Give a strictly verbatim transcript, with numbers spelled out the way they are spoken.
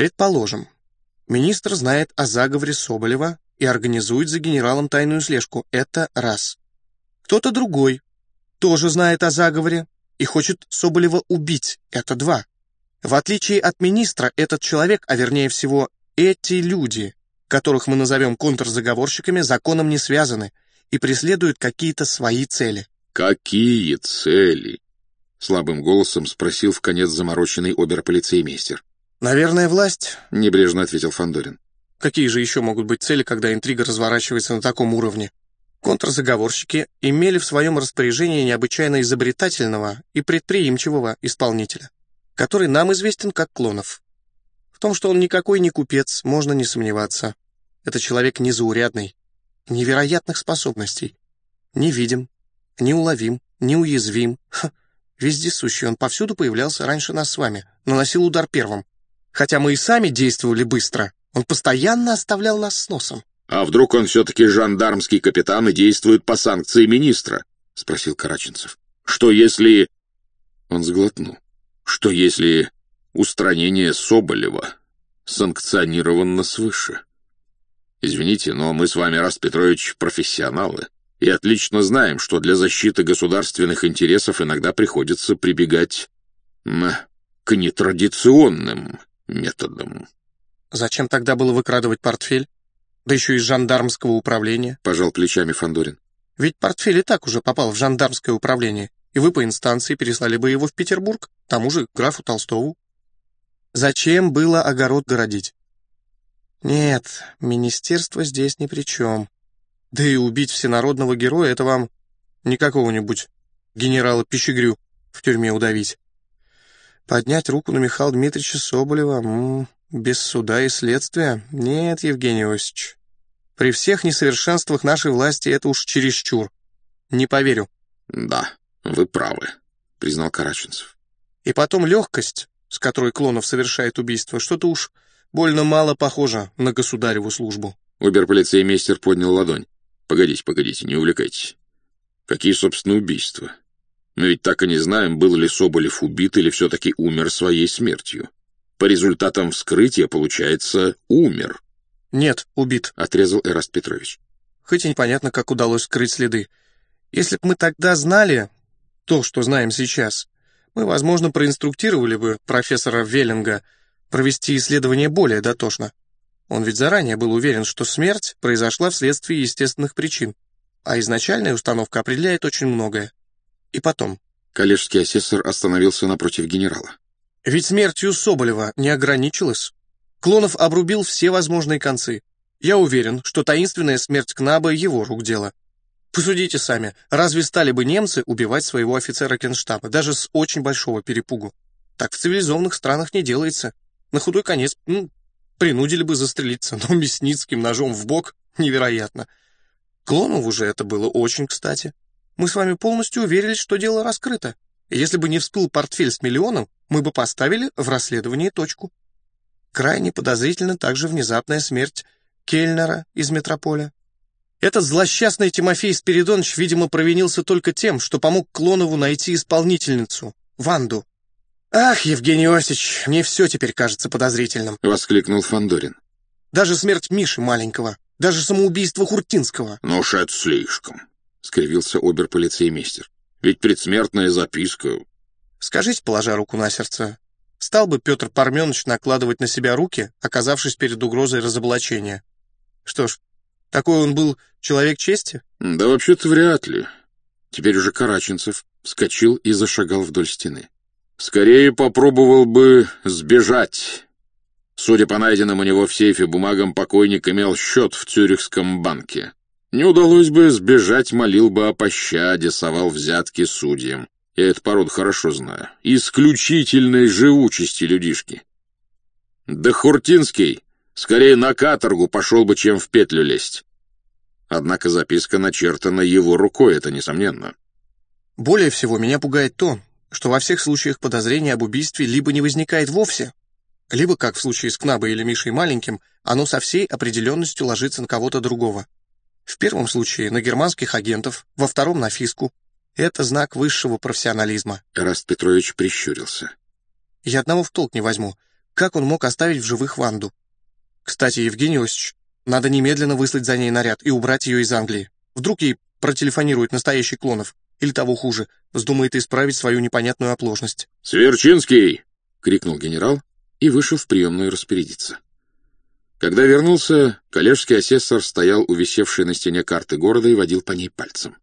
Предположим, министр знает о заговоре Соболева и организует за генералом тайную слежку. Это раз. Кто-то другой тоже знает о заговоре и хочет Соболева убить. Это два. В отличие от министра, этот человек, а вернее всего эти люди, которых мы назовем контрзаговорщиками, законом не связаны и преследуют какие-то свои цели. «Какие цели?» — слабым голосом спросил вконец замороченный оберполицеймейстер. «Наверное, власть», — небрежно ответил Фандорин. «Какие же еще могут быть цели, когда интрига разворачивается на таком уровне? Контрзаговорщики имели в своем распоряжении необычайно изобретательного и предприимчивого исполнителя, который нам известен как Клонов. В том, что он никакой не купец, можно не сомневаться. Это человек незаурядный, невероятных способностей. Невидим, неуловим, неуязвим. Ха, вездесущий, он повсюду появлялся раньше нас с вами, наносил удар первым. Хотя мы и сами действовали быстро, он постоянно оставлял нас с носом». «А вдруг он все-таки жандармский капитан и действует по санкции министра?» — спросил Караченцев. «Что если...» Он сглотнул. «Что если устранение Соболева санкционировано свыше? Извините, но мы с вами, Раст Петрович, профессионалы, и отлично знаем, что для защиты государственных интересов иногда приходится прибегать м, к нетрадиционным методам». «Зачем тогда было выкрадывать портфель? Да еще из жандармского управления», — пожал плечами Фандорин. «Ведь портфель и так уже попал в жандармское управление, и вы по инстанции переслали бы его в Петербург, тому же графу Толстову. Зачем было огород городить? Нет, министерство здесь ни при чем. Да и убить всенародного героя — это вам не какого-нибудь генерала Пищегрю в тюрьме удавить. Поднять руку на Михаила Дмитриевича Соболева м-м, без суда и следствия? Нет, Евгений Иосифович. При всех несовершенствах нашей власти это уж чересчур. Не поверю». «Да, вы правы», — признал Караченцев. «И потом легкость, с которой Клонов совершает убийство, что-то уж больно мало похоже на государеву службу». Оберполицеймейстер поднял ладонь. «Погодите, погодите, не увлекайтесь. Какие, собственно, убийства? Мы ведь так и не знаем, был ли Соболев убит или все-таки умер своей смертью. По результатам вскрытия, получается, умер». «Нет, убит», — отрезал Эраст Петрович. «Хоть и непонятно, как удалось скрыть следы. Если бы мы тогда знали то, что знаем сейчас, мы, возможно, проинструктировали бы профессора Веллинга провести исследование более дотошно. Он ведь заранее был уверен, что смерть произошла вследствие естественных причин, а изначальная установка определяет очень многое. И потом...» Коллежский асессор остановился напротив генерала. «Ведь смертью Соболева не ограничилось. Клонов обрубил все возможные концы. Я уверен, что таинственная смерть Кнаба — его рук дело. Посудите сами, разве стали бы немцы убивать своего офицера генштаба, даже с очень большого перепугу? Так в цивилизованных странах не делается. На худой конец, ну, принудили бы застрелиться, но мясницким ножом в бок невероятно. Клонову же это было очень кстати. Мы с вами полностью уверились, что дело раскрыто. И если бы не всплыл портфель с миллионом, мы бы поставили в расследовании точку. Крайне подозрительна также внезапная смерть Кельнера из метрополя. Этот злосчастный Тимофей Спиридонович, видимо, провинился только тем, что помог Клонову найти исполнительницу, Ванду. «Ах, Евгений Иосифович, мне все теперь кажется подозрительным», — воскликнул Фандорин. «Даже смерть Миши маленького, даже самоубийство Хуртинского». «Ну уж это слишком», — скривился оберполицеймейстер. «Ведь предсмертная записка...» «Скажите, положа руку на сердце, стал бы Петр Парменович накладывать на себя руки, оказавшись перед угрозой разоблачения? Что ж, такой он был человек чести?» «Да вообще-то вряд ли». Теперь уже Караченцев вскочил и зашагал вдоль стены. «Скорее попробовал бы сбежать. Судя по найденным у него в сейфе бумагам, покойник имел счет в Цюрихском банке. Не удалось бы сбежать, молил бы о пощаде, совал взятки судьям. Я эту породу хорошо знаю. Исключительной живучести людишки. Да Хуртинский скорее на каторгу пошел бы, чем в петлю лезть. Однако записка начертана его рукой, это несомненно». «Более всего меня пугает то, что во всех случаях подозрения об убийстве либо не возникает вовсе, либо, как в случае с Кнабой или Мишей Маленьким, оно со всей определенностью ложится на кого-то другого. В первом случае на германских агентов, во втором на Фиску. Это знак высшего профессионализма». Эраст Петрович прищурился. «Я одного в толк не возьму. Как он мог оставить в живых Ванду? Кстати, Евгений Осич, надо немедленно выслать за ней наряд и убрать ее из Англии. Вдруг ей протелефонирует настоящий Клонов, или того хуже, вздумает исправить свою непонятную оплошность. «Сверчинский!» — крикнул генерал и вышел в приемную распорядиться. Когда вернулся, коллежский асессор стоял у висевшей на стене карты города и водил по ней пальцем.